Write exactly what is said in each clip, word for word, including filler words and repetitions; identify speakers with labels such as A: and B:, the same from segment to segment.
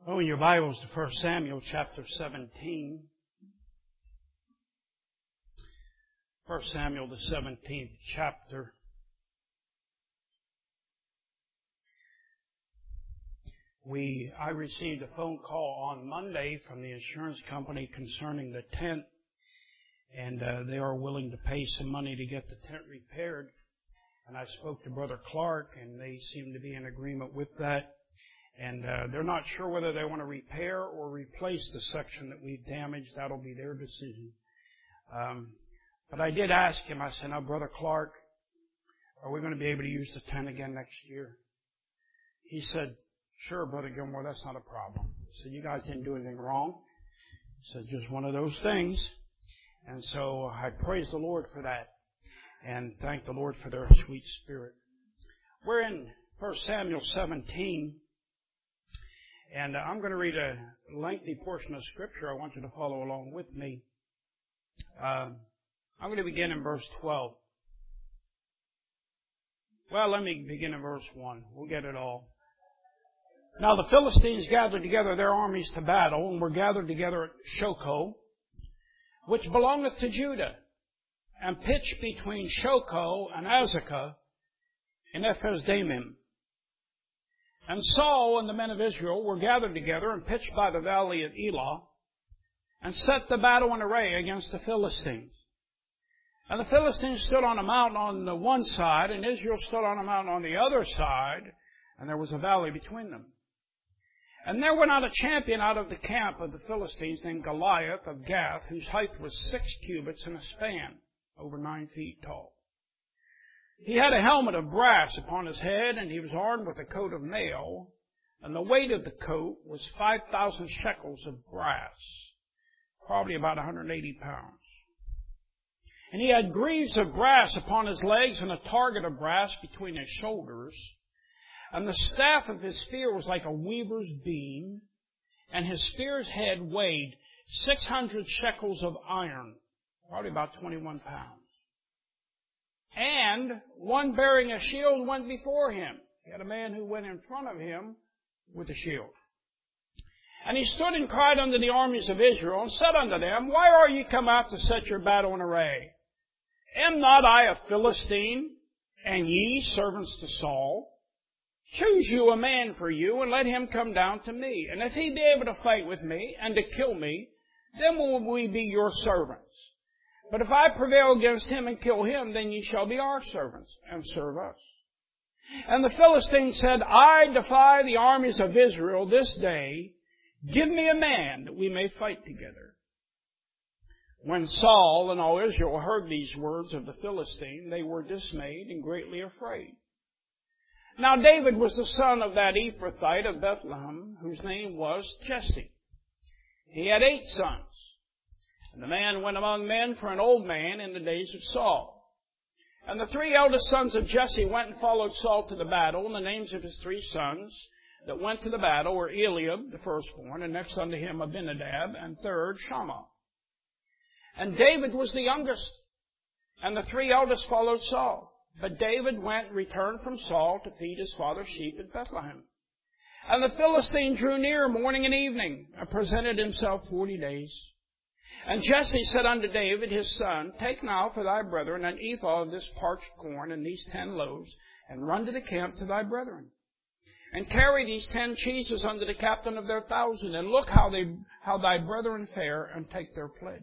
A: Open your Bibles to First Samuel chapter seventeen. First Samuel, the seventeenth chapter. We, I received a phone call on Monday from the insurance company concerning the tent, and uh, they are willing to pay some money to get the tent repaired. And I spoke to Brother Clark, and they seem to be in agreement with that. And uh, they're not sure whether they want to repair or replace the section that we've damaged. That'll be their decision. Um, but I did ask him, I said, now, Brother Clark, are we going to be able to use the tent again next year? He said, sure, Brother Gilmore, that's not a problem. I said, you guys didn't do anything wrong. He said, just one of those things. And so I praise the Lord for that and thank the Lord for their sweet spirit. We're in First Samuel seventeen. And I'm going to read a lengthy portion of Scripture. I want you to follow along with me. Uh, I'm going to begin in verse twelve. Well, let me begin in verse one. We'll get it all. Now the Philistines gathered together their armies to battle, and were gathered together at Shochoh, which belongeth to Judah, and pitched between Shochoh and Azekah in Ephes-dammim. And Saul and the men of Israel were gathered together and pitched by the valley of Elah, and set the battle in array against the Philistines. And the Philistines stood on a mountain on the one side, and Israel stood on a mountain on the other side, and there was a valley between them. And there went out a champion out of the camp of the Philistines named Goliath of Gath, whose height was six cubits and a span, over nine feet tall. He had a helmet of brass upon his head, and he was armed with a coat of mail, and the weight of the coat was five thousand shekels of brass, probably about one hundred eighty pounds. And he had greaves of brass upon his legs, and a target of brass between his shoulders. And the staff of his spear was like a weaver's beam, and his spear's head weighed six hundred shekels of iron, probably about twenty-one pounds. And one bearing a shield went before him. He had a man who went in front of him with a shield. And he stood and cried unto the armies of Israel, and said unto them, Why are ye come out to set your battle in array? Am not I a Philistine, and ye servants to Saul? Choose you a man for you, and let him come down to me. And if he be able to fight with me, and to kill me, then will we be your servants. But if I prevail against him and kill him, then ye shall be our servants, and serve us. And the Philistines said, I defy the armies of Israel this day. Give me a man, that we may fight together. When Saul and all Israel heard these words of the Philistine, they were dismayed and greatly afraid. Now David was the son of that Ephrathite of Bethlehem, whose name was Jesse. He had eight sons. And the man went among men for an old man in the days of Saul. And the three eldest sons of Jesse went and followed Saul to the battle, and the names of his three sons that went to the battle were Eliab, the firstborn, and next unto him Abinadab, and third Shammah. And David was the youngest, and the three eldest followed Saul. But David went and returned from Saul to feed his father's sheep at Bethlehem. And the Philistine drew near morning and evening, and presented himself forty days. And Jesse said unto David his son, Take now for thy brethren an ephah of this parched corn and these ten loaves, and run to the camp to thy brethren. And carry these ten cheeses unto the captain of their thousand, and look how they how thy brethren fare, and take their pledge.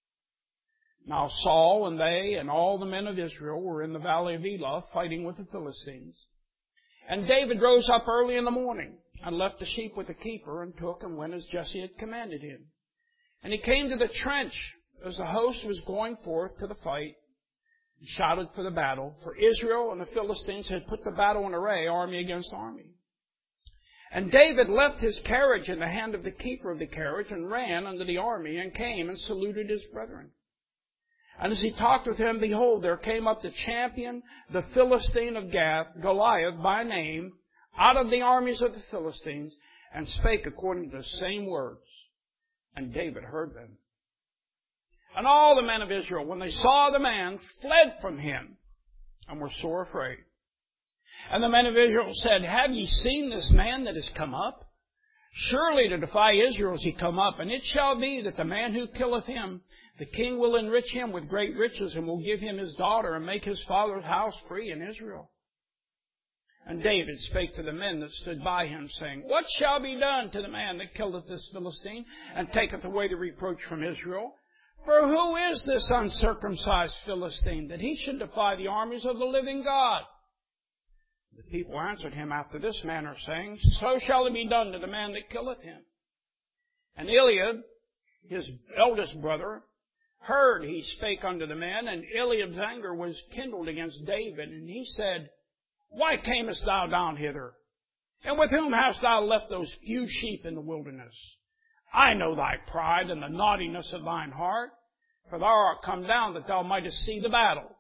A: Now Saul and they and all the men of Israel were in the valley of Elah, fighting with the Philistines. And David rose up early in the morning, and left the sheep with the keeper, and took and went as Jesse had commanded him. And he came to the trench as the host was going forth to the fight, and shouted for the battle. For Israel and the Philistines had put the battle in array, army against army. And David left his carriage in the hand of the keeper of the carriage, and ran unto the army, and came and saluted his brethren. And as he talked with him, behold, there came up the champion, the Philistine of Gath, Goliath by name, out of the armies of the Philistines, and spake according to the same words. And David heard them. And all the men of Israel, when they saw the man, fled from him, and were sore afraid. And the men of Israel said, Have ye seen this man that is come up? Surely to defy Israel is he come up, and it shall be that the man who killeth him, the king will enrich him with great riches, and will give him his daughter, and make his father's house free in Israel. And David spake to the men that stood by him, saying, What shall be done to the man that killeth this Philistine, and taketh away the reproach from Israel? For who is this uncircumcised Philistine, that he should defy the armies of the living God? The people answered him after this manner, saying, So shall it be done to the man that killeth him. And Eliab, his eldest brother, heard he spake unto the men, and Eliab's anger was kindled against David, and he said, Why camest thou down hither? And with whom hast thou left those few sheep in the wilderness? I know thy pride and the naughtiness of thine heart, for thou art come down that thou mightest see the battle.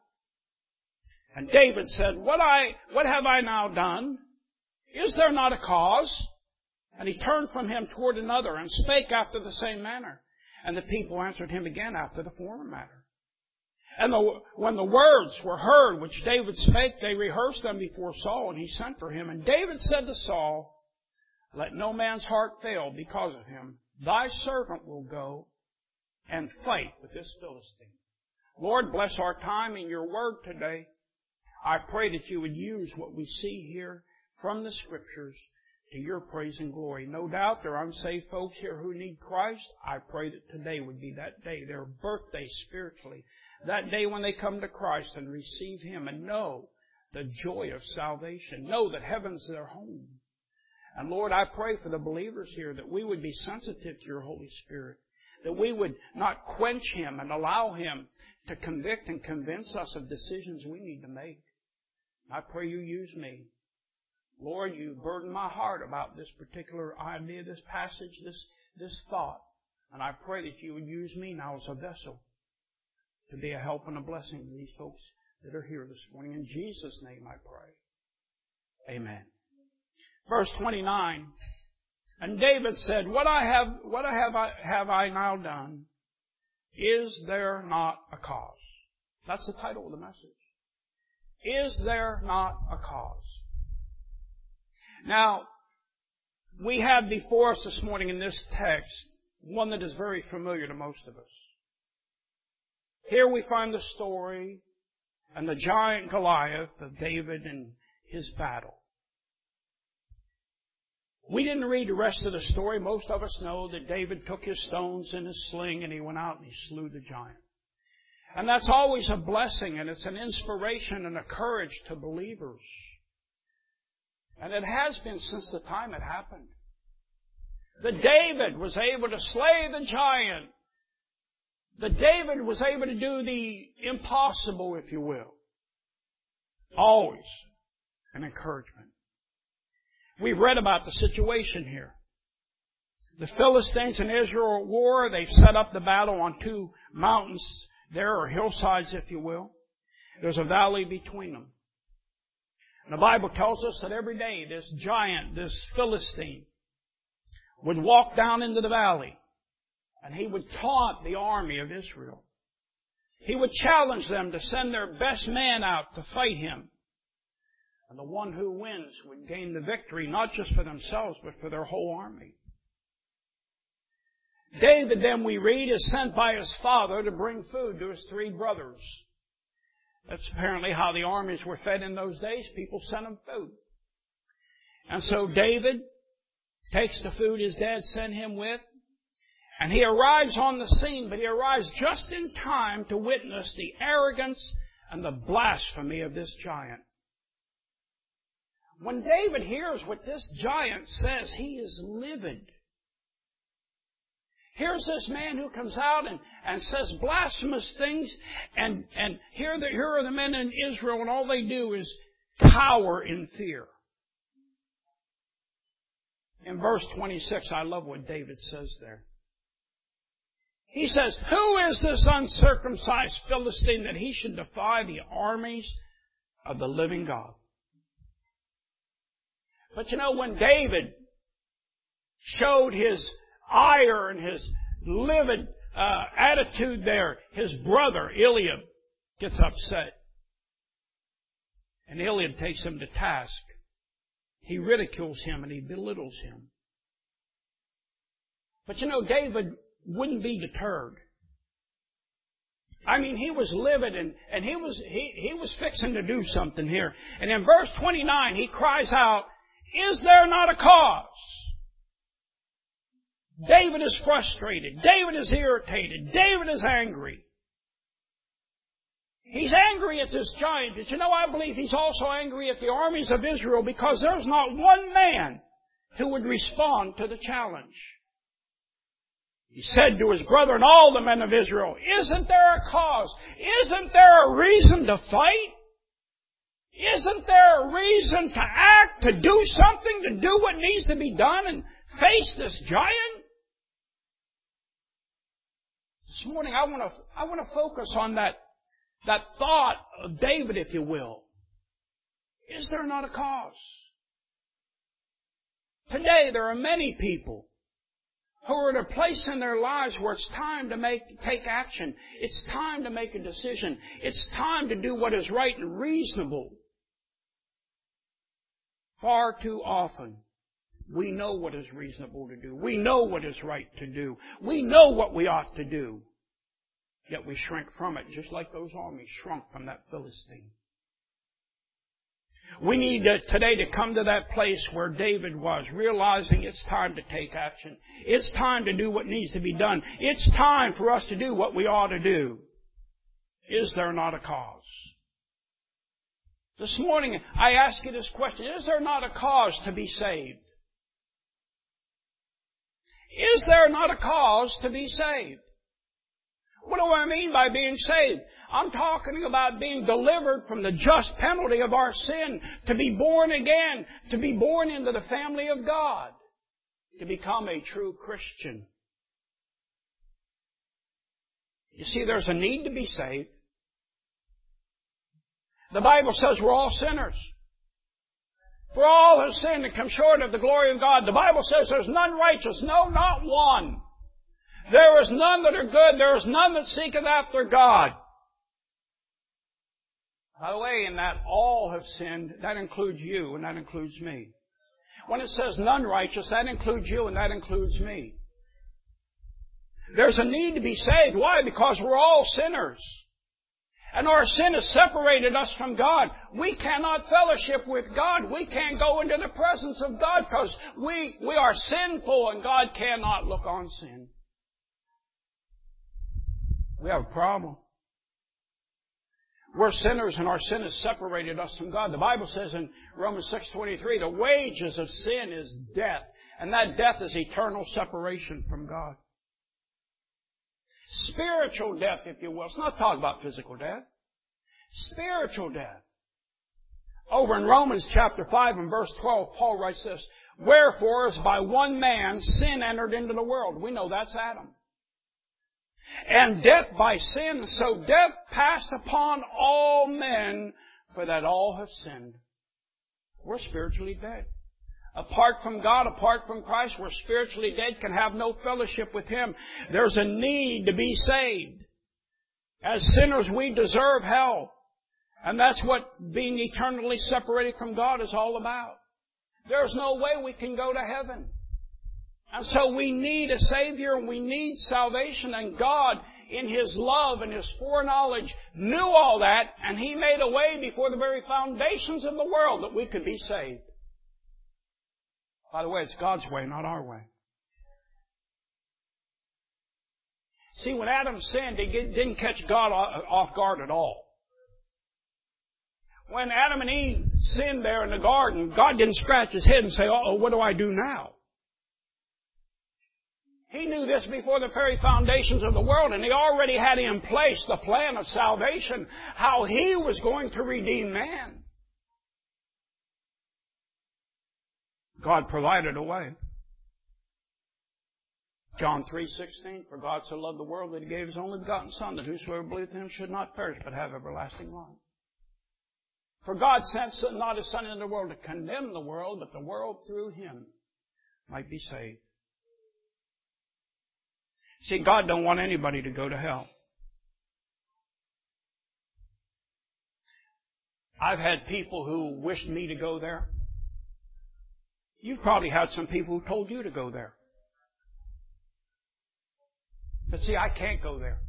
A: And David said, What I, what have I now done? Is there not a cause? And he turned from him toward another, and spake after the same manner. And the people answered him again after the former manner. And the, when the words were heard which David spake, they rehearsed them before Saul, and he sent for him. And David said to Saul, Let no man's heart fail because of him. Thy servant will go and fight with this Philistine. Lord, bless our time in your word today. I pray that you would use what we see here from the Scriptures to your praise and glory. No doubt there are unsaved folks here who need Christ. I pray that today would be that day, their birthday spiritually. That day when they come to Christ and receive Him and know the joy of salvation. Know that heaven's their home. And Lord, I pray for the believers here that we would be sensitive to your Holy Spirit. That we would not quench Him and allow Him to convict and convince us of decisions we need to make. I pray you use me. Lord, you burden my heart about this particular idea, this passage, this, this thought. And I pray that you would use me now as a vessel to be a help and a blessing to these folks that are here this morning. In Jesus' name I pray. Amen. Verse twenty-nine. And David said, What I have, what I have, I, have I now done? Is there not a cause? That's the title of the message. Is there not a cause? Now, we have before us this morning in this text one that is very familiar to most of us. Here we find the story and the giant Goliath of David and his battle. We didn't read the rest of the story. Most of us know that David took his stones in his sling and he went out and he slew the giant. And that's always a blessing, and it's an inspiration and a courage to believers. And it has been since the time it happened. That David was able to slay the giant. That David was able to do the impossible, if you will. Always an encouragement. We've read about the situation here. The Philistines and Israel are at war. They've set up the battle on two mountains there, or hillsides, if you will. There's a valley between them. And the Bible tells us that every day this giant, this Philistine, would walk down into the valley and he would taunt the army of Israel. He would challenge them to send their best man out to fight him. And the one who wins would gain the victory, not just for themselves, but for their whole army. David, then we read, is sent by his father to bring food to his three brothers. That's apparently how the armies were fed in those days. People sent them food. And so David takes the food his dad sent him with, and he arrives on the scene, but he arrives just in time to witness the arrogance and the blasphemy of this giant. When David hears what this giant says, he is livid. Here's this man who comes out and, and says blasphemous things, and, and here, the, here are the men in Israel, and all they do is cower in fear. In verse twenty-six, I love what David says there. He says, Who is this uncircumcised Philistine that he should defy the armies of the living God? But you know, when David showed his ire and his livid uh, attitude there, his brother Eliab gets upset. And Eliab takes him to task. He ridicules him and he belittles him. But you know, David wouldn't be deterred. I mean, he was livid and, and he was, he, he was fixing to do something here. And in verse twenty-nine, he cries out, "Is there not a cause?" David is frustrated. David is irritated. David is angry. He's angry at this giant. But you know, I believe he's also angry at the armies of Israel because there's not one man who would respond to the challenge. He said to his brethren, all the men of Israel, "Isn't there a cause? Isn't there a reason to fight? Isn't there a reason to act, to do something, to do what needs to be done and face this giant?" This morning I want to, I want to focus on that, that thought of David, if you will. Is there not a cause? Today there are many people who are at a place in their lives where it's time to make, take action. It's time to make a decision. It's time to do what is right and reasonable. Far too often, we know what is reasonable to do. We know what is right to do. We know what we ought to do. Yet we shrink from it, just like those armies shrunk from that Philistine. We need to, today to come to that place where David was, realizing it's time to take action. It's time to do what needs to be done. It's time for us to do what we ought to do. Is there not a cause? This morning, I ask you this question. Is there not a cause to be saved? Is there not a cause to be saved? What do I mean by being saved? I'm talking about being delivered from the just penalty of our sin, to be born again, to be born into the family of God, to become a true Christian. You see, there's a need to be saved. The Bible says we're all sinners. For all have sinned and come short of the glory of God. The Bible says there's none righteous, no, not one. There is none that are good. There is none that seeketh after God. By the way, in that all have sinned, that includes you and that includes me. When it says none righteous, that includes you and that includes me. There's a need to be saved. Why? Because we're all sinners. And our sin has separated us from God. We cannot fellowship with God. We can't go into the presence of God because we, we are sinful and God cannot look on sin. We have a problem. We're sinners and our sin has separated us from God. The Bible says in Romans six twenty-three, the wages of sin is death. And that death is eternal separation from God. Spiritual death, if you will. It's not talking about physical death. Spiritual death. Over in Romans chapter five and verse twelve, Paul writes this, "Wherefore, as by one man sin entered into the world." We know that's Adam. "And death by sin, so death passed upon all men, for that all have sinned." We're spiritually dead. Apart from God, apart from Christ, we're spiritually dead, can have no fellowship with Him. There's a need to be saved. As sinners, we deserve hell. And that's what being eternally separated from God is all about. There's no way we can go to heaven. And so we need a Savior and we need salvation. And God, in His love and His foreknowledge, knew all that. And He made a way before the very foundations of the world that we could be saved. By the way, it's God's way, not our way. See, when Adam sinned, he didn't catch God off guard at all. When Adam and Eve sinned there in the garden, God didn't scratch His head and say, "Uh-oh, what do I do now?" He knew this before the very foundations of the world, and He already had in place the plan of salvation, how He was going to redeem man. God provided a way. John three sixteen, "For God so loved the world that He gave His only begotten Son, that whosoever believeth in Him should not perish, but have everlasting life." For God sent not His Son into the world to condemn the world, but the world through Him might be saved. See, God don't want anybody to go to hell. I've had people who wished me to go there. You've probably had some people who told you to go there. But see, I can't go there.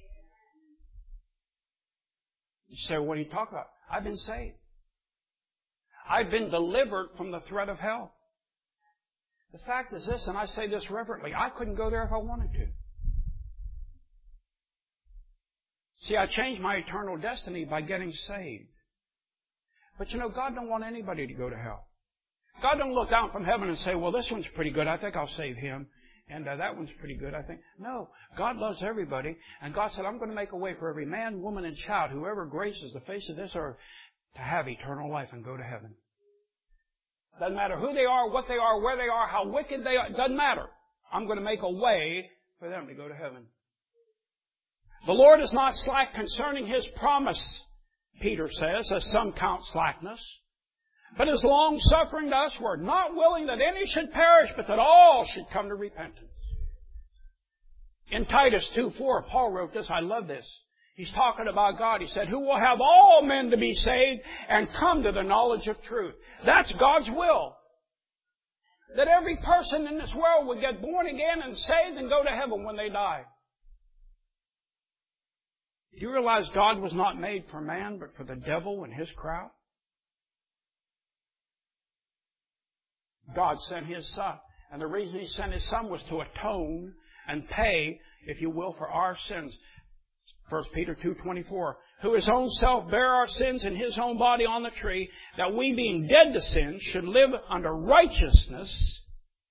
A: You say, what are you talking about? I've been saved. I've been delivered from the threat of hell. The fact is this, and I say this reverently, I couldn't go there if I wanted to. See, I changed my eternal destiny by getting saved. But you know, God don't want anybody to go to hell. God don't look down from heaven and say, well, this one's pretty good. I think I'll save him. And uh, that one's pretty good, I think. No, God loves everybody. And God said, I'm going to make a way for every man, woman, and child, whoever graces the face of this earth, to have eternal life and go to heaven. Doesn't matter who they are, what they are, where they are, how wicked they are. Doesn't matter. I'm going to make a way for them to go to heaven. The Lord is not slack concerning His promise, Peter says, as some count slackness, but is long-suffering to usward, not willing that any should perish, but that all should come to repentance. In Titus two four, Paul wrote this. I love this. He's talking about God. He said, who will have all men to be saved and come to the knowledge of truth. That's God's will. That every person in this world would get born again and saved and go to heaven when they die. Do you realize God was not made for man, but for the devil and his crowd? God sent His Son. And the reason He sent His Son was to atone and pay, if you will, for our sins. First Peter two twenty-four, who His own self bare our sins in His own body on the tree, that we being dead to sin should live under righteousness,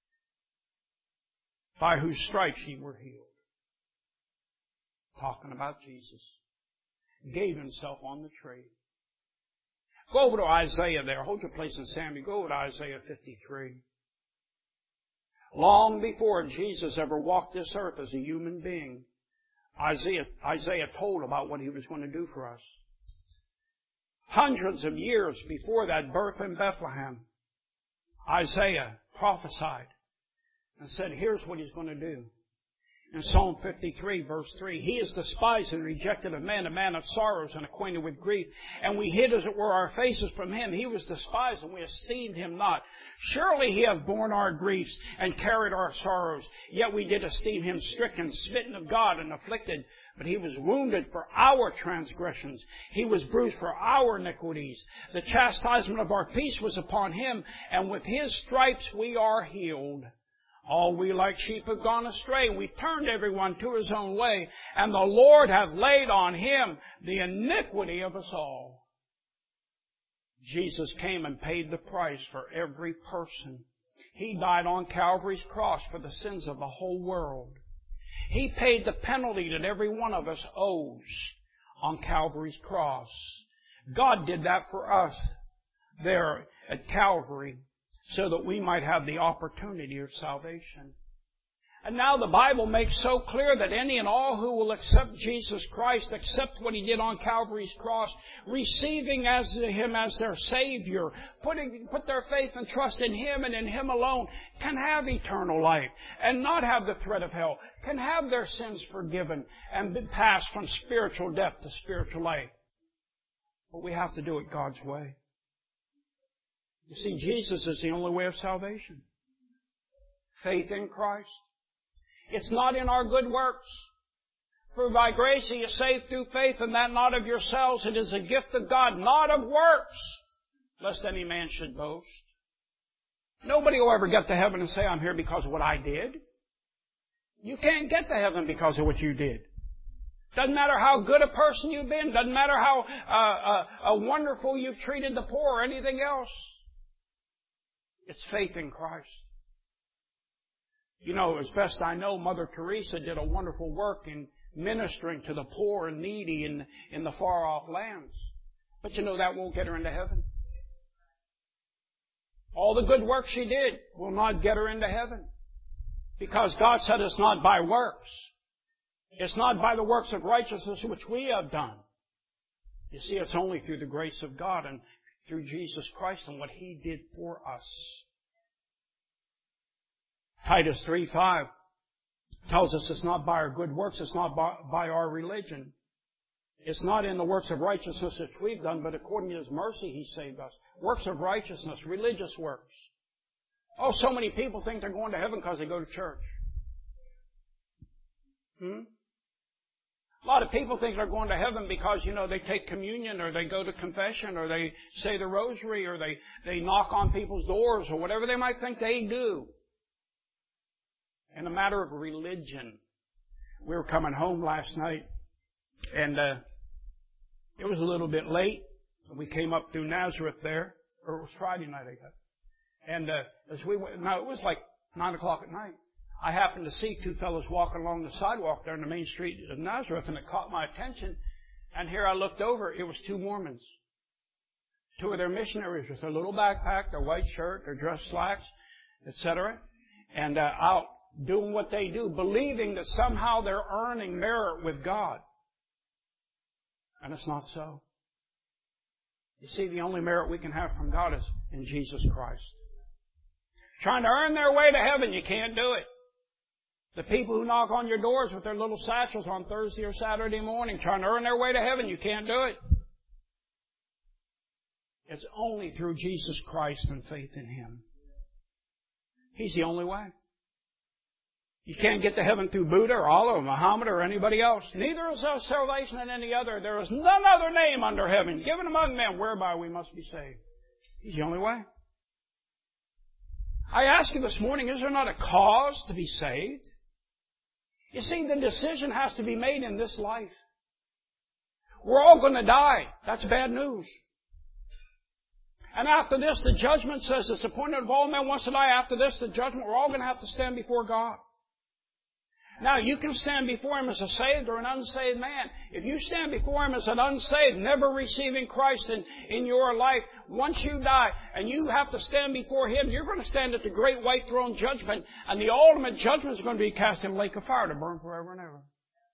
A: by whose stripes ye were healed. Talking about Jesus. Gave Himself on the tree. Go over to Isaiah there. Hold your place in Samuel. Go over to Isaiah fifty-three. Long before Jesus ever walked this earth as a human being, Isaiah, Isaiah told about what He was going to do for us. Hundreds of years before that birth in Bethlehem, Isaiah prophesied and said, here's what He's going to do. In Psalm fifty-three, verse three, He is despised and rejected of men, a man of sorrows and acquainted with grief. And we hid, as it were, our faces from Him. He was despised, and we esteemed Him not. Surely He hath borne our griefs and carried our sorrows. Yet we did esteem Him stricken, smitten of God, and afflicted. But He was wounded for our transgressions. He was bruised for our iniquities. The chastisement of our peace was upon Him, and with His stripes we are healed. All we like sheep have gone astray. We've turned everyone to his own way. And the Lord hath laid on Him the iniquity of us all. Jesus came and paid the price for every person. He died on Calvary's cross for the sins of the whole world. He paid the penalty that every one of us owes on Calvary's cross. God did that for us there at Calvary, so that we might have the opportunity of salvation. And now the Bible makes so clear that any and all who will accept Jesus Christ, accept what He did on Calvary's cross, receiving as Him as their Savior, putting, put their faith and trust in Him and in Him alone, can have eternal life and not have the threat of hell, can have their sins forgiven and be passed from spiritual death to spiritual life. But we have to do it God's way. You see, Jesus is the only way of salvation. Faith in Christ. It's not in our good works. For by grace He is saved through faith, and that not of yourselves. It is a gift of God, not of works, lest any man should boast. Nobody will ever get to heaven and say, I'm here because of what I did. You can't get to heaven because of what you did. Doesn't matter how good a person you've been. Doesn't matter how uh, uh, uh, wonderful you've treated the poor or anything else. It's faith in Christ. You know, as best I know, Mother Teresa did a wonderful work in ministering to the poor and needy in, in the far-off lands. But you know, that won't get her into heaven. All the good work she did will not get her into heaven. Because God said it's not by works. It's not by the works of righteousness which we have done. You see, it's only through the grace of God and through Jesus Christ and what He did for us. Titus three five tells us it's not by our good works, it's not by, by our religion. It's not in the works of righteousness that we've done, but according to His mercy He saved us. Works of righteousness, religious works. Oh, so many people think they're going to heaven because they go to church. Hmm? A lot of people think they're going to heaven because, you know, they take communion or they go to confession or they say the rosary or they, they knock on people's doors or whatever they might think they do. In a matter of religion. We were coming home last night and uh, it was a little bit late. We came up through Nazareth there, or it was Friday night, I guess. And uh, as we went, no, it was like nine o'clock at night. I happened to see two fellows walking along the sidewalk there in the main street of Nazareth, and it caught my attention. And here I looked over, it was two Mormons. Two of their missionaries with their little backpack, their white shirt, their dress slacks, et cetera, and uh, out doing what they do, believing that somehow they're earning merit with God. And it's not so. You see, the only merit we can have from God is in Jesus Christ. Trying to earn their way to heaven, you can't do it. The people who knock on your doors with their little satchels on Thursday or Saturday morning, trying to earn their way to heaven, you can't do it. It's only through Jesus Christ and faith in Him. He's the only way. You can't get to heaven through Buddha or Allah or Muhammad or anybody else. Neither is there salvation in any other. There is none other name under heaven given among men whereby we must be saved. He's the only way. I ask you this morning, is there not a cause to be saved? You see, the decision has to be made in this life. We're all going to die. That's bad news. And after this, the judgment says it's appointed of all men once to die. After this, the judgment, we're all going to have to stand before God. Now, you can stand before Him as a saved or an unsaved man. If you stand before Him as an unsaved, never receiving Christ in, in your life, once you die and you have to stand before Him, you're going to stand at the great white throne judgment, and the ultimate judgment is going to be cast in the lake of fire to burn forever and ever.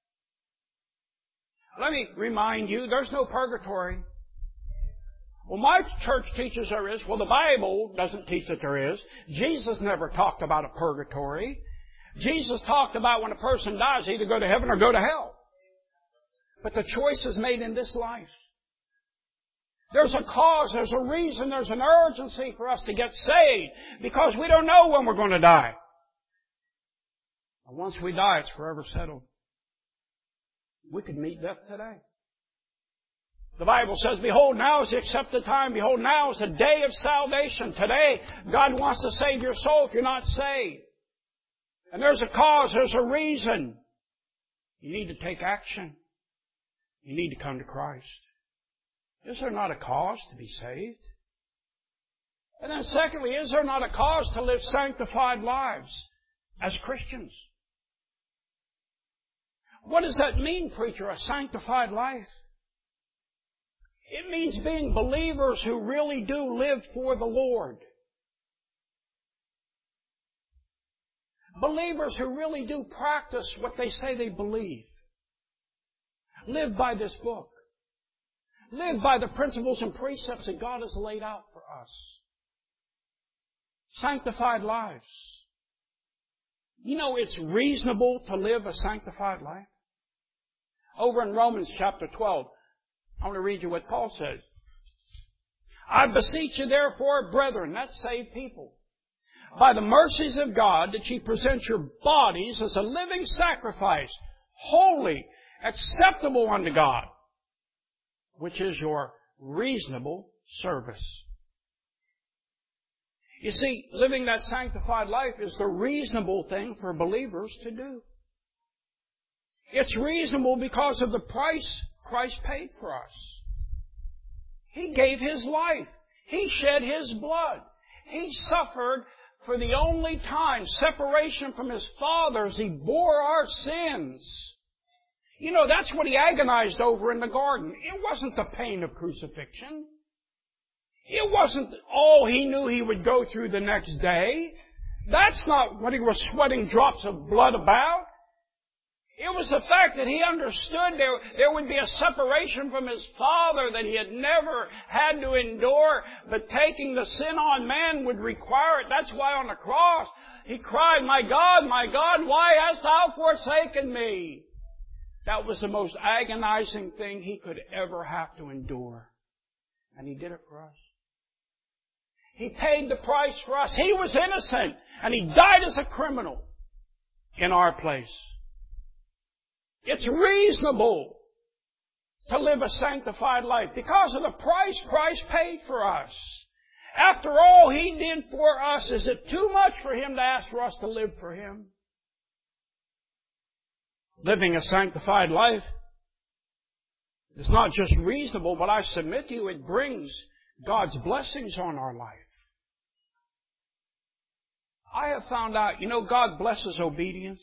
A: Let me remind you, there's no purgatory. Well, my church teaches there is. Well, the Bible doesn't teach that there is. Jesus never talked about a purgatory. Jesus talked about when a person dies, either go to heaven or go to hell. But the choice is made in this life. There's a cause, there's a reason, there's an urgency for us to get saved because we don't know when we're going to die. And once we die, it's forever settled. We could meet death today. The Bible says, behold, now is the accepted time. Behold, now is the day of salvation. Today, God wants to save your soul if you're not saved. And there's a cause, there's a reason. You need to take action. You need to come to Christ. Is there not a cause to be saved? And then secondly, is there not a cause to live sanctified lives as Christians? What does that mean, preacher, a sanctified life? It means being believers who really do live for the Lord. Believers who really do practice what they say they believe. Live by this book. Live by the principles and precepts that God has laid out for us. Sanctified lives. You know, it's reasonable to live a sanctified life. Over in Romans chapter twelve, I want to read you what Paul says. I beseech you therefore, brethren, that's saved people, by the mercies of God, that ye present your bodies as a living sacrifice, holy, acceptable unto God, which is your reasonable service. You see, living that sanctified life is the reasonable thing for believers to do. It's reasonable because of the price Christ paid for us. He gave His life. He shed His blood. He suffered for the only time separation from His Father as He bore our sins. You know, that's what He agonized over in the garden. It wasn't the pain of crucifixion. It wasn't all He knew He would go through the next day. That's not what He was sweating drops of blood about. It was the fact that He understood there, there would be a separation from His Father that He had never had to endure, but taking the sin on man would require it. That's why on the cross He cried, my God, my God, why hast Thou forsaken me? That was the most agonizing thing He could ever have to endure. And He did it for us. He paid the price for us. He was innocent, and He died as a criminal in our place. It's reasonable to live a sanctified life because of the price Christ paid for us. After all He did for us, is it too much for Him to ask for us to live for Him? Living a sanctified life is not just reasonable, but I submit to you, it brings God's blessings on our life. I have found out, you know, God blesses obedience.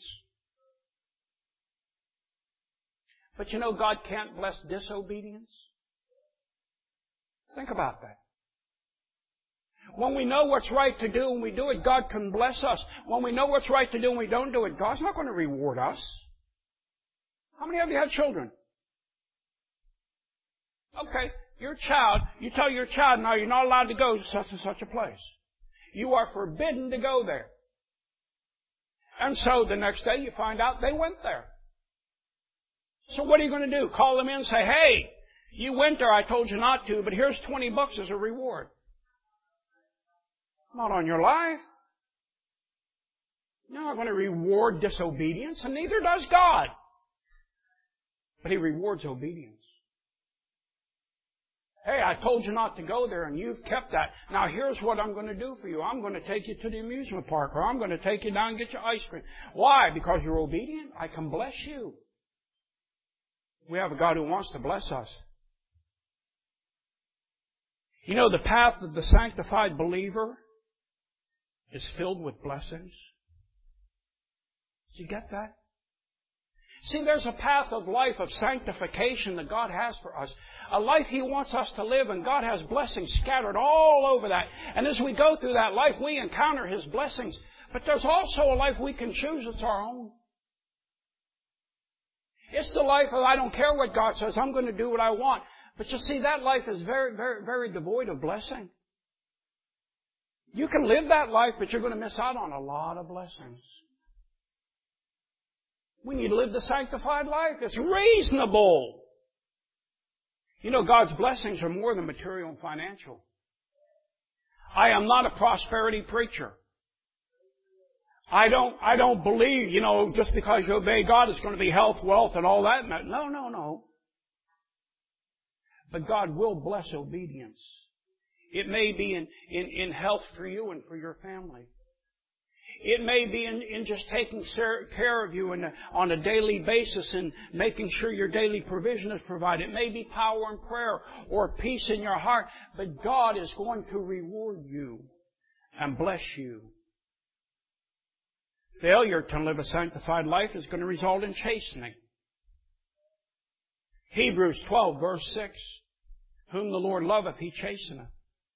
A: But you know, God can't bless disobedience. Think about that. When we know what's right to do and we do it, God can bless us. When we know what's right to do and we don't do it, God's not going to reward us. How many of you have children? Okay, your child, you tell your child, no, you're not allowed to go to such and such a place. You are forbidden to go there. And so the next day you find out they went there. So what are you going to do? Call them in and say, hey, you went there, I told you not to, but here's twenty bucks as a reward. Not on your life. You're not going to reward disobedience, and neither does God. But He rewards obedience. Hey, I told you not to go there, and you've kept that. Now here's what I'm going to do for you. I'm going to take you to the amusement park, or I'm going to take you down and get you ice cream. Why? Because you're obedient? I can bless you. We have a God who wants to bless us. You know, the path of the sanctified believer is filled with blessings. Did you get that? See, there's a path of life of sanctification that God has for us. A life He wants us to live, and God has blessings scattered all over that. And as we go through that life, we encounter His blessings. But there's also a life we can choose that's our own. It's the life of, I don't care what God says, I'm going to do what I want. But you see, that life is very, very, very devoid of blessing. You can live that life, but you're going to miss out on a lot of blessings. We need to live the sanctified life. It's reasonable. You know, God's blessings are more than material and financial. I am not a prosperity preacher. I don't, I don't believe, you know, just because you obey God, it's going to be health, wealth, and all that. No, no, no. But God will bless obedience. It may be in, in, in health for you and for your family. It may be in, in just taking care of you in a, on a daily basis and making sure your daily provision is provided. It may be power in prayer or peace in your heart. But God is going to reward you and bless you. Failure to live a sanctified life is going to result in chastening. Hebrews twelve, verse six. Whom the Lord loveth, He chasteneth.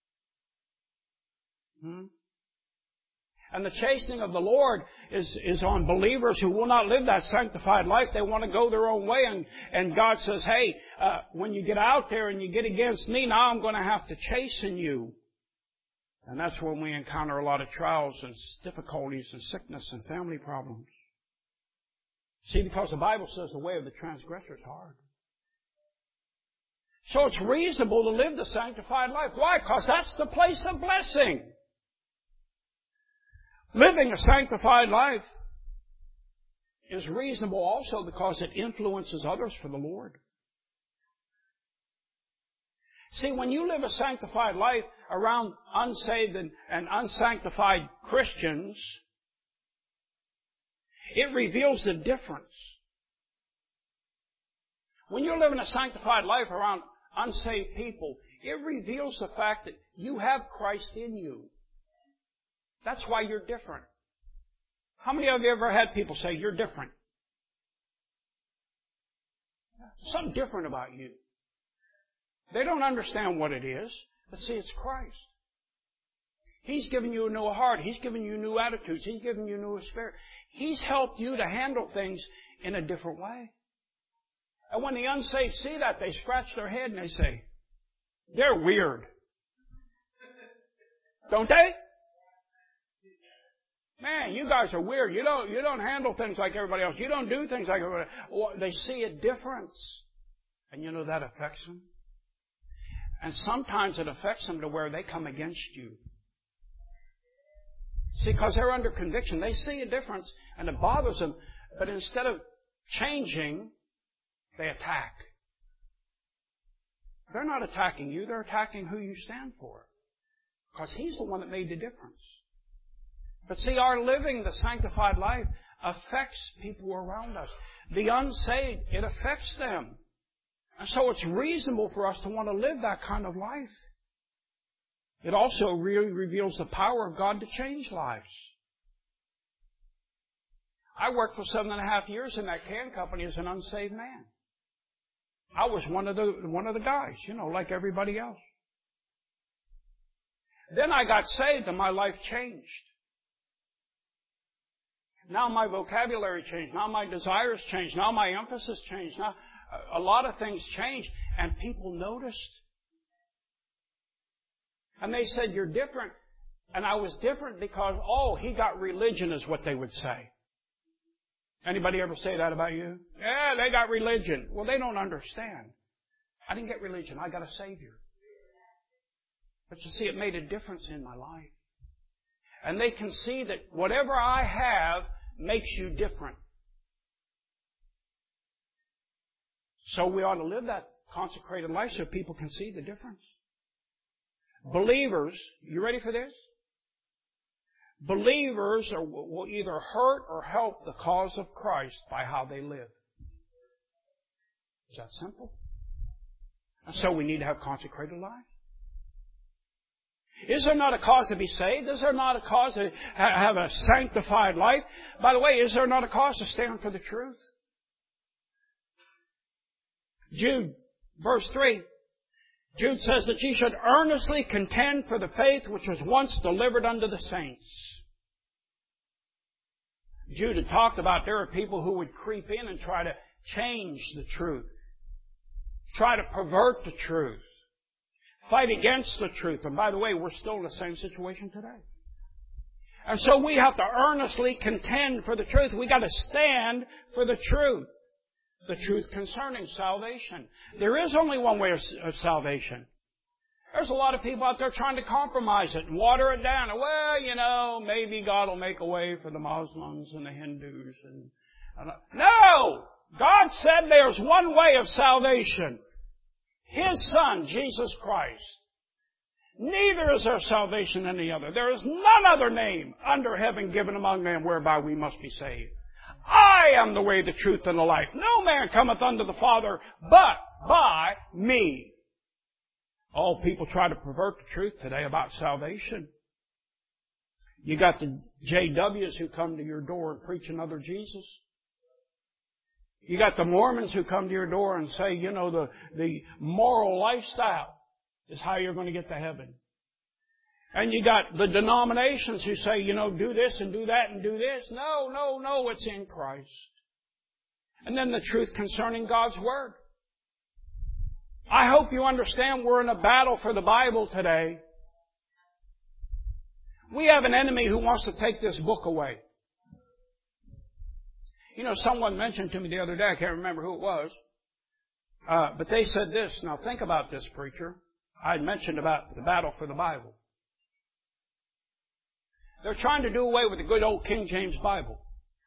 A: Hmm? And the chastening of the Lord is, is on believers who will not live that sanctified life. They want to go their own way. And, and God says, hey, uh, when you get out there and you get against me, now I'm going to have to chasten you. And that's when we encounter a lot of trials and difficulties and sickness and family problems. See, because the Bible says the way of the transgressor is hard. So it's reasonable to live the sanctified life. Why? Because that's the place of blessing. Living a sanctified life is reasonable also because it influences others for the Lord. See, when you live a sanctified life around unsaved and, and unsanctified Christians, it reveals the difference. When you're living a sanctified life around unsaved people, it reveals the fact that you have Christ in you. That's why you're different. How many of you ever had people say, you're different? Something different about you. They don't understand what it is, but see, it's Christ. He's given you a new heart. He's given you new attitudes. He's given you a new spirit. He's helped you to handle things in a different way. And when the unsaved see that, they scratch their head and they say, they're weird. Don't they? Man, you guys are weird. You don't, you don't handle things like everybody else. You don't do things like everybody else. Well, they see a difference. And you know that affects them. And sometimes it affects them to where they come against you. See, because they're under conviction. They see a difference and it bothers them. But instead of changing, They attack. They're not attacking you. They're attacking who you stand for. Because He's the one that made the difference. But see, our living the sanctified life affects people around us. The unsaved, it affects them. And so it's reasonable for us to want to live that kind of life. It also really reveals the power of God to change lives. I worked for seven and a half years in that can company as an unsaved man. I was one of the one of the guys, you know, like everybody else. Then I got saved and my life changed. Now my vocabulary changed. Now my desires changed. Now my emphasis changed. Now a lot of things changed, and people noticed. And they said, "You're different." And I was different because, oh, he got religion, is what they would say. Anybody ever say that about you? Yeah, they got religion. Well, they don't understand. I didn't get religion. I got a Savior. But you see, it made a difference in my life. And they can see that whatever I have makes you different. So we ought to live that consecrated life so people can see the difference. Believers, you ready for this? Believers are, will either hurt or help the cause of Christ by how they live. Is that simple? And so we need to have consecrated life. Is there not a cause to be saved? Is there not a cause to have a sanctified life? By the way, is there not a cause to stand for the truth? Jude, verse three. Jude says that ye should earnestly contend for the faith which was once delivered unto the saints. Jude had talked about there are people who would creep in and try to change the truth, try to pervert the truth, fight against the truth. And by the way, we're still in the same situation today. And so we have to earnestly contend for the truth. We've got to stand for the truth. The truth concerning salvation. There is only one way of salvation. There's a lot of people out there trying to compromise it and water it down. And, well, you know, maybe God will make a way for the Muslims and the Hindus. And, and no! God said there's one way of salvation. His Son, Jesus Christ. Neither is there salvation in any other. There is none other name under heaven given among men whereby we must be saved. I am the way, the truth, and the life. No man cometh unto the Father but by me. All people try to pervert the truth today about salvation. You got the J Ws who come to your door and preach another Jesus. You got the Mormons who come to your door and say, you know, the, the moral lifestyle is how you're going to get to heaven. And you got the denominations who say, you know, do this and do that and do this. No, no, no, it's in Christ. And then the truth concerning God's Word. I hope you understand we're in a battle for the Bible today. We have an enemy who wants to take this book away. You know, someone mentioned to me the other day, I can't remember who it was, uh, but they said this. Now think about this, preacher. I had mentioned about the battle for the Bible. They're trying to do away with the good old King James Bible.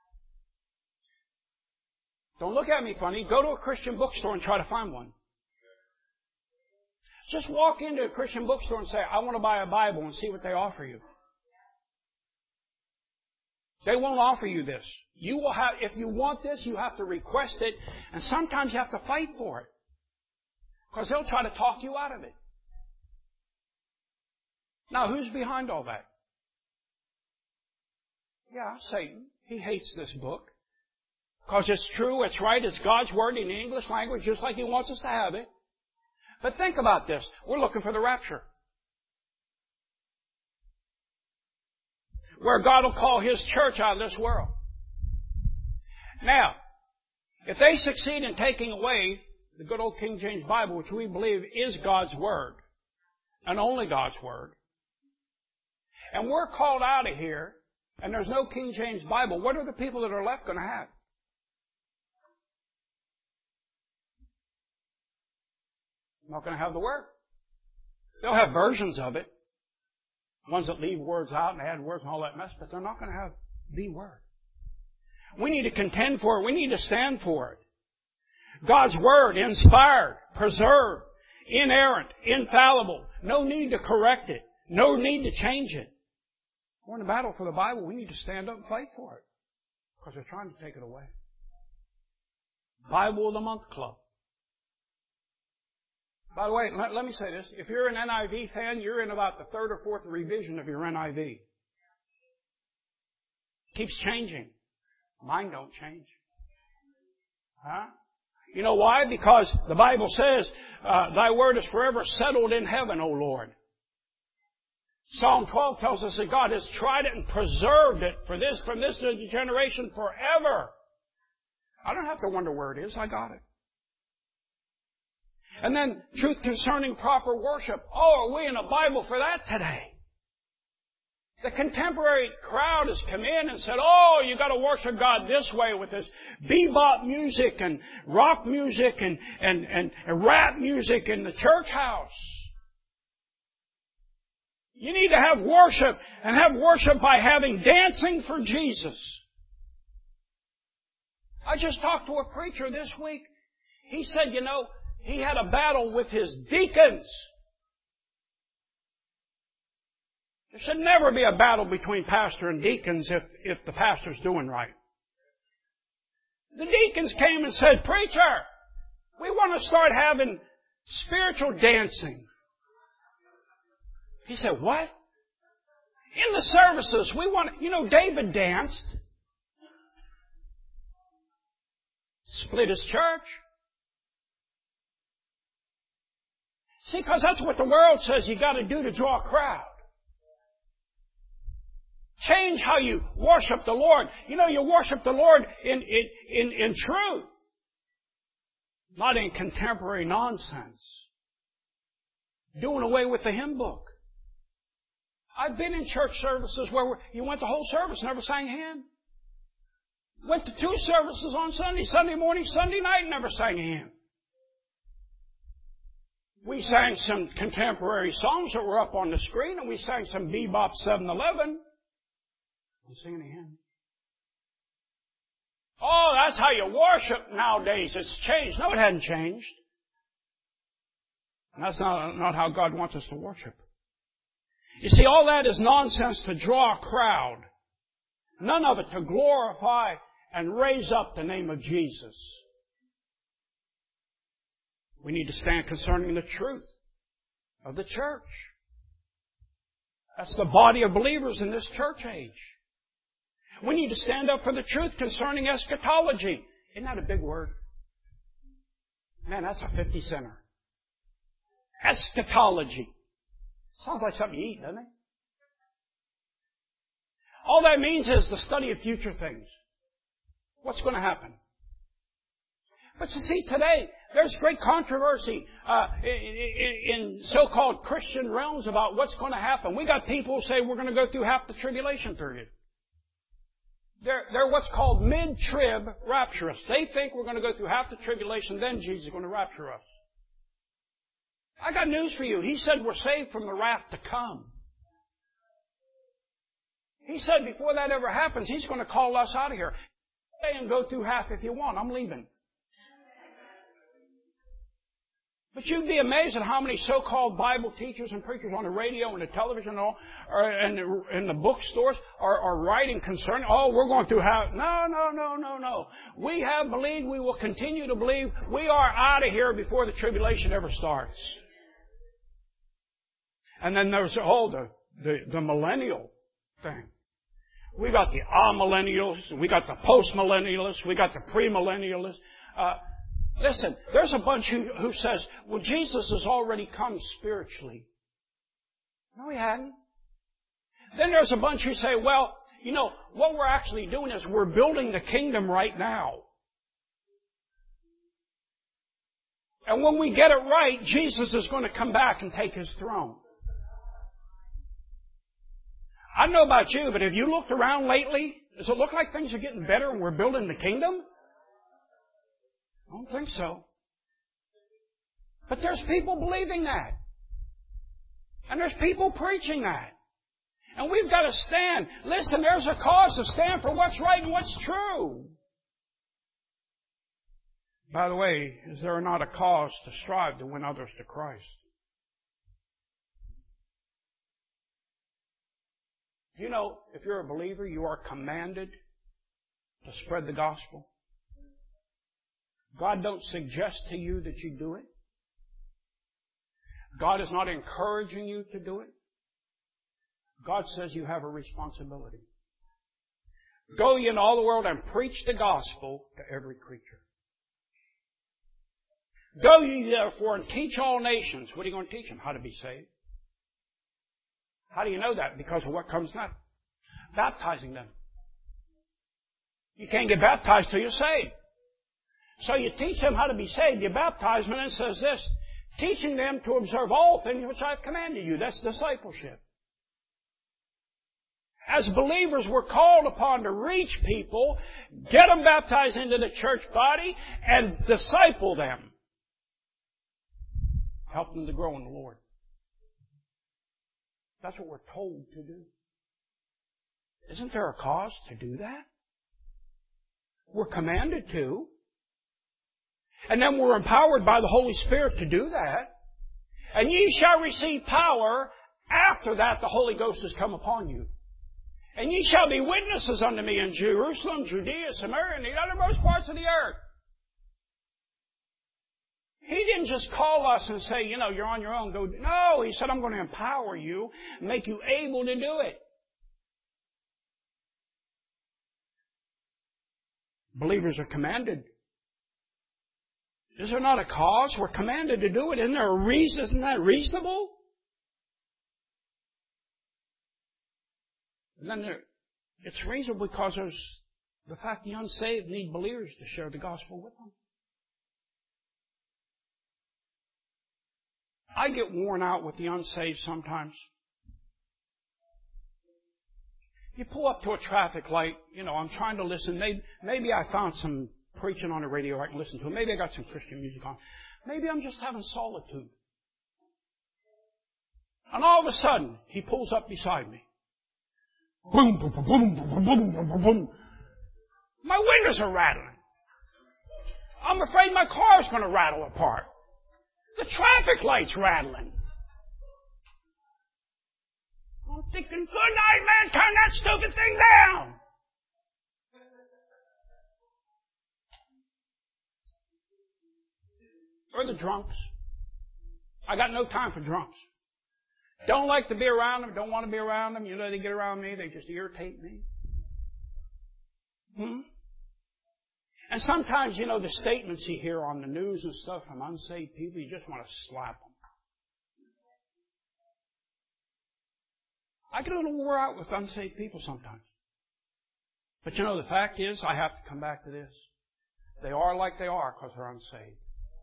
A: Don't look at me funny. Go to a Christian bookstore and try to find one. Just walk into a Christian bookstore and say, I want to buy a Bible, and see what they offer you. They won't offer you this. You will have, if you want this, you have to request it, and sometimes you have to fight for it. Because they'll try to talk you out of it. Now, who's behind all that? Yeah, Satan. He hates this book. Because it's true, it's right, it's God's Word in the English language, just like He wants us to have it. But think about this. We're looking for the rapture. Where God will call His church out of this world. Now, if they succeed in taking away the good old King James Bible, which we believe is God's Word, and only God's Word, and we're called out of here, and there's no King James Bible, what are the people that are left going to have? Not going to have the Word. They'll have versions of it. Ones that leave words out and add words and all that mess, but they're not going to have the Word. We need to contend for it. We need to stand for it. God's Word, inspired, preserved, inerrant, infallible. No need to correct it. No need to change it. We're in a battle for the Bible. We need to stand up and fight for it. Because they're trying to take it away. Bible of the Month Club. By the way, let, let me say this. If you're an N I V fan, you're in about the third or fourth revision of your N I V. Keeps changing. Mine don't change. Huh? You know why? Because the Bible says, uh, Thy word is forever settled in heaven, O Lord. Psalm twelve tells us that God has tried it and preserved it for this, from this generation forever. I don't have to wonder where it is. I got it. And then, truth concerning proper worship. Oh, are we in a Bible for that today? The contemporary crowd has come in and said, oh, you got to worship God this way with this bebop music and rock music and, and, and, and rap music in the church house. You need to have worship, and have worship by having dancing for Jesus. I just talked to a preacher this week. He said, you know, he had a battle with his deacons. There should never be a battle between pastor and deacons if, if the pastor's doing right. The deacons came and said, preacher, we want to start having spiritual dancing. He said, what? In the services, we want, you know, David danced. Split his church. See, because that's what the world says you got to do to draw a crowd. Change how you worship the Lord. You know, you worship the Lord in, in, in, in truth. Not in contemporary nonsense. Doing away with the hymn book. I've been in church services where you went the whole service, never sang a hymn. Went to two services on Sunday, Sunday morning, Sunday night, never sang a hymn. We sang some contemporary songs that were up on the screen, and we sang some bebop seven eleven. I'm singing a hymn. Oh, that's how you worship nowadays. It's changed. No, it hadn't changed. And that's not, not how God wants us to worship. You see, all that is nonsense to draw a crowd. None of it to glorify and raise up the name of Jesus. We need to stand concerning the truth of the church. That's the body of believers in this church age. We need to stand up for the truth concerning eschatology. Isn't that a big word? Man, that's a fifty center. Eschatology. Sounds like something you eat, doesn't it? All that means is the study of future things. What's going to happen? But you see, today, there's great controversy uh, in, in so-called Christian realms about what's going to happen. We got people who say we're going to go through half the tribulation period. They're, they're what's called mid-trib rapturists. They think we're going to go through half the tribulation, then Jesus is going to rapture us. I got news for you. He said we're saved from the wrath to come. He said before that ever happens, He's going to call us out of here. Stay and go through half if you want. I'm leaving. But you'd be amazed at how many so-called Bible teachers and preachers on the radio and the television and all, or in the, in the bookstores are, are writing concerning, oh, we're going through half. No, no, no, no, no. We have believed, we will continue to believe, we are out of here before the tribulation ever starts. And then there's, oh, the, the, the millennial thing. We got the amillennialists, we got the postmillennialists, we got the premillennialists. Uh, listen, there's a bunch who, who says, well, Jesus has already come spiritually. No, He hadn't. Then there's a bunch who say, well, you know, what we're actually doing is we're building the kingdom right now. And when we get it right, Jesus is going to come back and take His throne. I don't know about you, but have you looked around lately? Does it look like things are getting better and we're building the kingdom? I don't think so. But there's people believing that. And there's people preaching that. And we've got to stand. Listen, there's a cause to stand for what's right and what's true. By the way, is there not a cause to strive to win others to Christ? Do you know, if you're a believer, you are commanded to spread the gospel? God don't suggest to you that you do it. God is not encouraging you to do it. God says you have a responsibility. Go ye into all the world and preach the gospel to every creature. Go ye therefore and teach all nations. What are you going to teach them? How to be saved. How do you know that? Because of what comes next. Baptizing them. You can't get baptized till you're saved. So you teach them how to be saved. You baptize them, and it says this, teaching them to observe all things which I've commanded you. That's discipleship. As believers, we're called upon to reach people, get them baptized into the church body, and disciple them. Help them to grow in the Lord. That's what we're told to do. Isn't there a cause to do that? We're commanded to. And then we're empowered by the Holy Spirit to do that. And ye shall receive power. After that, the Holy Ghost has come upon you. And ye shall be witnesses unto me in Jerusalem, Judea, Samaria, and the uttermost parts of the earth. He didn't just call us and say, you know, you're on your own. Go. No, He said, I'm going to empower you, make you able to do it. Believers are commanded. Is there not a cause? We're commanded to do it. Isn't there a reason? Isn't that reasonable? And then there, it's reasonable because there's the fact the unsaved need believers to share the gospel with them. I get worn out with the unsaved sometimes. You pull up to a traffic light, you know, I'm trying to listen. Maybe, maybe I found some preaching on the radio I can listen to. Maybe I got some Christian music on. Maybe I'm just having solitude. And all of a sudden, he pulls up beside me. Boom, boom, boom, boom, boom, boom, boom, boom, boom. My windows are rattling. I'm afraid my car's going to rattle apart. The traffic light's rattling. I'm thinking, good night, man, turn that stupid thing down. Or the drunks. I got no time for drunks. Don't like to be around them, don't want to be around them. You know, they get around me, they just irritate me. Hmm? And sometimes, you know, the statements you hear on the news and stuff from unsaved people, you just want to slap them. I get a little wore out with unsaved people sometimes. But you know, the fact is, I have to come back to this. They are like they are because they're unsaved.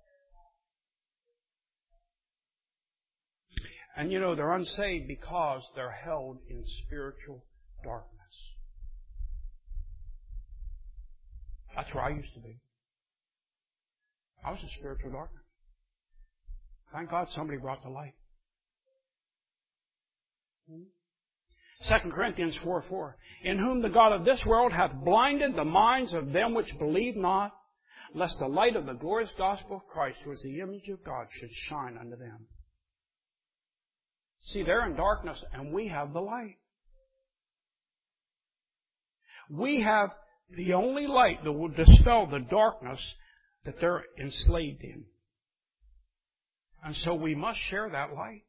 A: And you know, they're unsaved because they're held in spiritual darkness. That's where I used to be. I was in spiritual darkness. Thank God somebody brought the light. Second Corinthians four four. In whom the God of this world hath blinded the minds of them which believe not, lest the light of the glorious gospel of Christ, who is the image of God, should shine unto them. See, they're in darkness and we have the light. We have the only light that will dispel the darkness that they're enslaved in. And so we must share that light.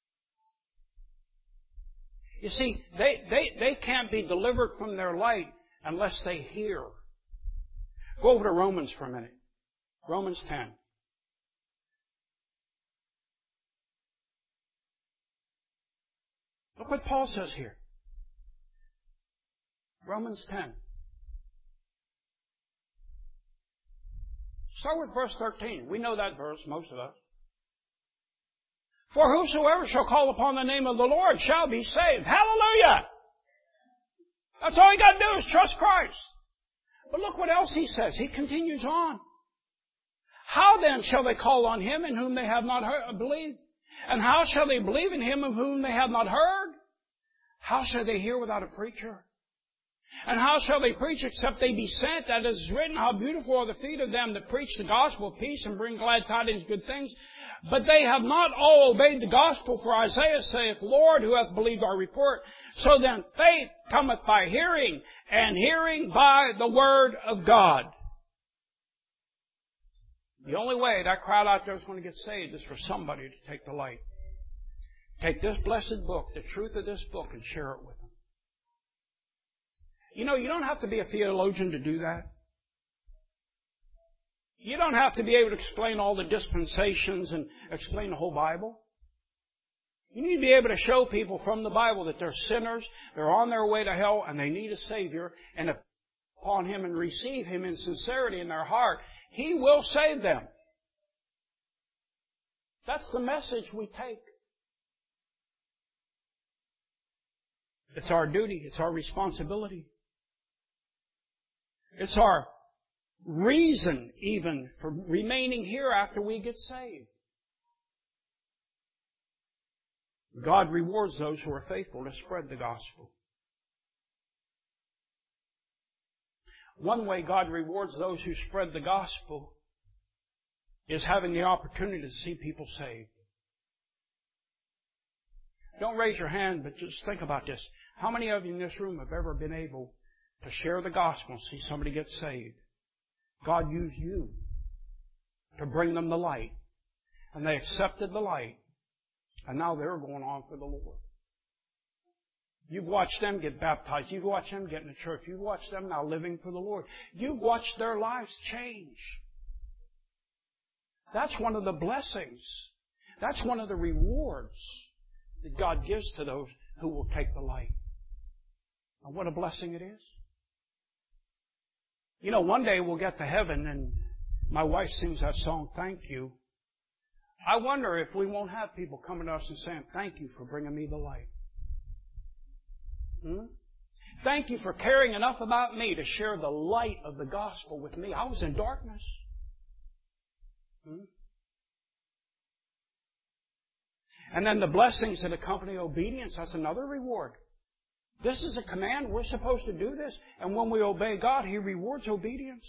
A: You see, they, they, they can't be delivered from their light unless they hear. Go over to Romans for a minute. Romans ten. Look what Paul says here. Romans ten. Start with verse thirteen. We know that verse, most of us. For whosoever shall call upon the name of the Lord shall be saved. Hallelujah! That's all you got to do is trust Christ. But look what else he says. He continues on. How then shall they call on him in whom they have not heard, believed? And how shall they believe in him of whom they have not heard? How shall they hear without a preacher? And how shall they preach except they be sent? That is written, how beautiful are the feet of them that preach the gospel of peace and bring glad tidings, good things. But they have not all obeyed the gospel, for Isaiah saith, Lord, who hath believed our report? So then faith cometh by hearing, and hearing by the word of God. The only way that crowd out there is going to get saved is for somebody to take the light. Take this blessed book, the truth of this book, and share it with them. You know, you don't have to be a theologian to do that. You don't have to be able to explain all the dispensations and explain the whole Bible. You need to be able to show people from the Bible that they're sinners, they're on their way to hell, and they need a Savior, and upon Him and receive Him in sincerity in their heart, He will save them. That's the message we take. It's our duty. It's our responsibility. It's our reason even for remaining here after we get saved. God rewards those who are faithful to spread the gospel. One way God rewards those who spread the gospel is having the opportunity to see people saved. Don't raise your hand, but just think about this. How many of you in this room have ever been able to share the gospel and see somebody get saved? God used you to bring them the light. And they accepted the light. And now they're going on for the Lord. You've watched them get baptized. You've watched them get in the church. You've watched them now living for the Lord. You've watched their lives change. That's one of the blessings. That's one of the rewards that God gives to those who will take the light. And what a blessing it is. You know, one day we'll get to heaven and my wife sings that song, Thank You. I wonder if we won't have people coming to us and saying, thank you for bringing me the light. Hmm? Thank you for caring enough about me to share the light of the gospel with me. I was in darkness. Hmm? And then the blessings that accompany obedience, that's another reward. This is a command. We're supposed to do this. And when we obey God, He rewards obedience.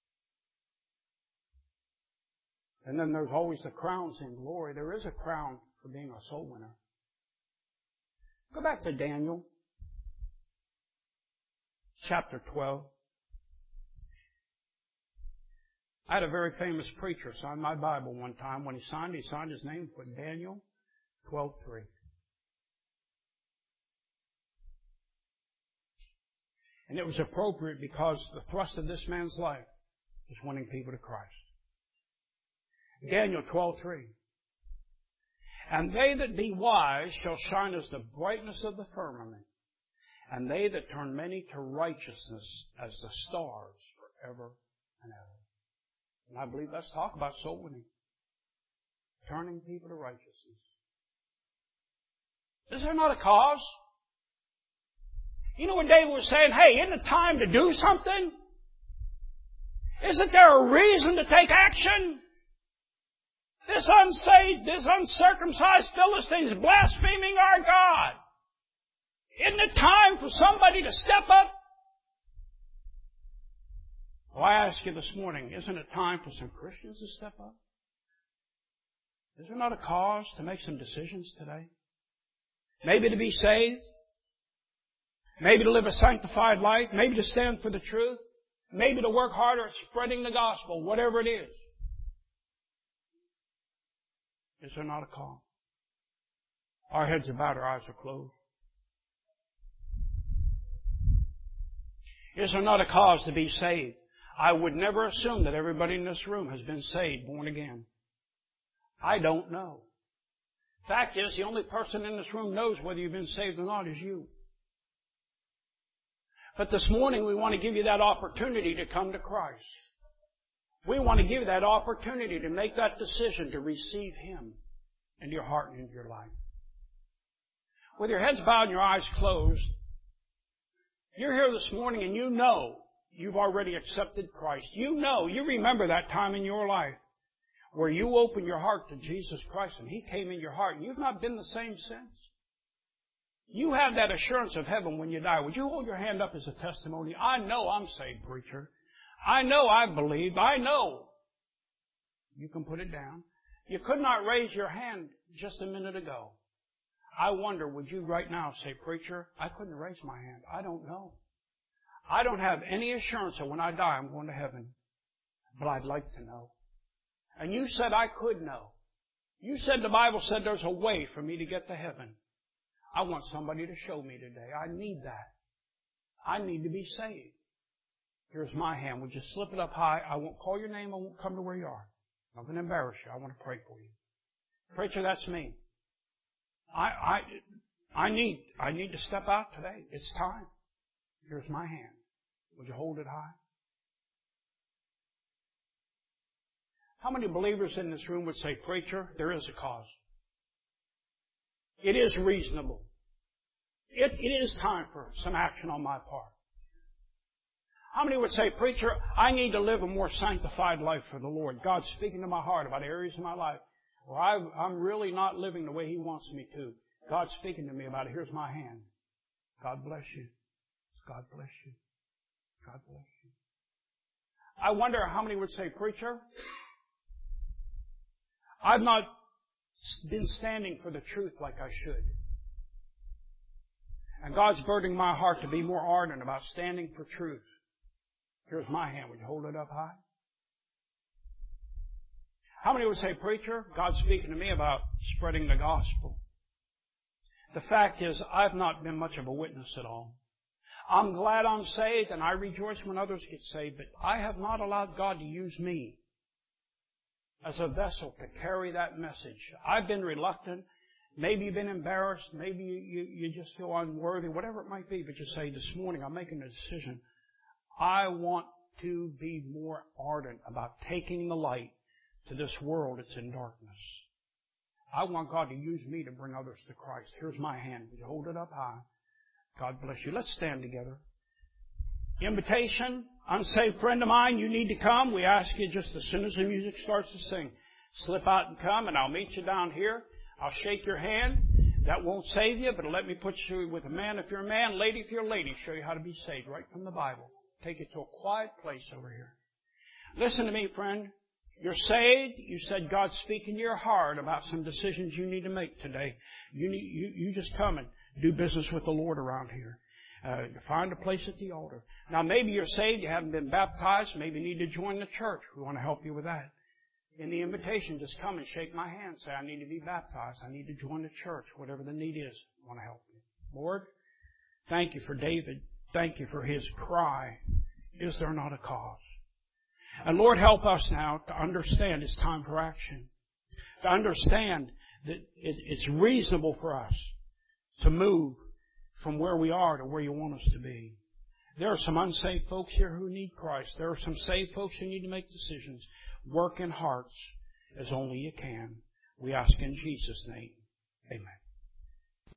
A: And then there's always the crowns in glory. There is a crown for being a soul winner. Go back to Daniel, chapter twelve. I had a very famous preacher sign my Bible one time. When he signed, he signed his name, put Daniel twelve three. And it was appropriate because the thrust of this man's life was winning people to Christ. Daniel twelve three. And they that be wise shall shine as the brightness of the firmament, and they that turn many to righteousness as the stars forever and ever. And I believe let's talk about soul winning. Turning people to righteousness. Is there not a cause? You know when David was saying, hey, isn't it time to do something? Isn't there a reason to take action? This unsaved, this uncircumcised Philistine is blaspheming our God. Isn't it time for somebody to step up? Well, I ask you this morning, isn't it time for some Christians to step up? Is there not a cause to make some decisions today? Maybe to be saved. Maybe to live a sanctified life. Maybe to stand for the truth. Maybe to work harder at spreading the gospel, whatever it is. Is there not a call? Our heads are bowed, our eyes are closed. Is there not a cause to be saved? I would never assume that everybody in this room has been saved, born again. I don't know. Fact is, the only person in this room knows whether you've been saved or not is you. But this morning we want to give you that opportunity to come to Christ. We want to give you that opportunity to make that decision to receive Him into your heart and into your life. With your heads bowed and your eyes closed, you're here this morning and you know you've already accepted Christ. You know, you remember that time in your life where you opened your heart to Jesus Christ and He came in your heart and you've not been the same since. You have that assurance of heaven when you die. Would you hold your hand up as a testimony? I know I'm saved, preacher. I know I believe. I know. You can put it down. You could not raise your hand just a minute ago. I wonder, would you right now say, preacher, I couldn't raise my hand. I don't know. I don't have any assurance that when I die I'm going to heaven. But I'd like to know. And you said I could know. You said the Bible said there's a way for me to get to heaven. I want somebody to show me today. I need that. I need to be saved. Here's my hand. Would you slip it up high? I won't call your name. I won't come to where you are. I'm not going to embarrass you. I want to pray for you. Preacher, that's me. I, I, I need, I need to step out today. It's time. Here's my hand. Would you hold it high? How many believers in this room would say, preacher, there is a cause. It is reasonable. It, it is time for some action on my part. How many would say, preacher, I need to live a more sanctified life for the Lord. God's speaking to my heart about areas of my life where I, I'm really not living the way He wants me to. God's speaking to me about it. Here's my hand. God bless you. God bless you. God bless you. I wonder how many would say, preacher, I've not been standing for the truth like I should. And God's burdening my heart to be more ardent about standing for truth. Here's my hand. Would you hold it up high? How many would say, preacher, God's speaking to me about spreading the gospel? The fact is, I've not been much of a witness at all. I'm glad I'm saved and I rejoice when others get saved, but I have not allowed God to use me as a vessel to carry that message. I've been reluctant. Maybe you've been embarrassed. Maybe you, you, you just feel unworthy, whatever it might be. But you say, this morning I'm making a decision. I want to be more ardent about taking the light to this world that's in darkness. I want God to use me to bring others to Christ. Here's my hand. Would you hold it up high? God bless you. Let's stand together. Invitation. Unsaved friend of mine, you need to come. We ask you just as soon as the music starts to sing, slip out and come, and I'll meet you down here. I'll shake your hand. That won't save you, but let me put you with a man if you're a man, lady if you're a lady, show you how to be saved right from the Bible. Take you to a quiet place over here. Listen to me, friend. You're saved. You said God's speaking to your heart about some decisions you need to make today. You need, you, you just come and do business with the Lord around here. Uh, find a place at the altar. Now, maybe you're saved, you haven't been baptized, maybe you need to join the church. We want to help you with that. In the invitation, just come and shake my hand. Say, I need to be baptized. I need to join the church. Whatever the need is, I want to help you. Lord, thank you for David. Thank you for his cry. Is there not a cause? And Lord, help us now to understand it's time for action. To understand that it's reasonable for us to move from where we are to where you want us to be. There are some unsaved folks here who need Christ. There are some saved folks who need to make decisions. Work in hearts as only you can. We ask in Jesus' name. Amen.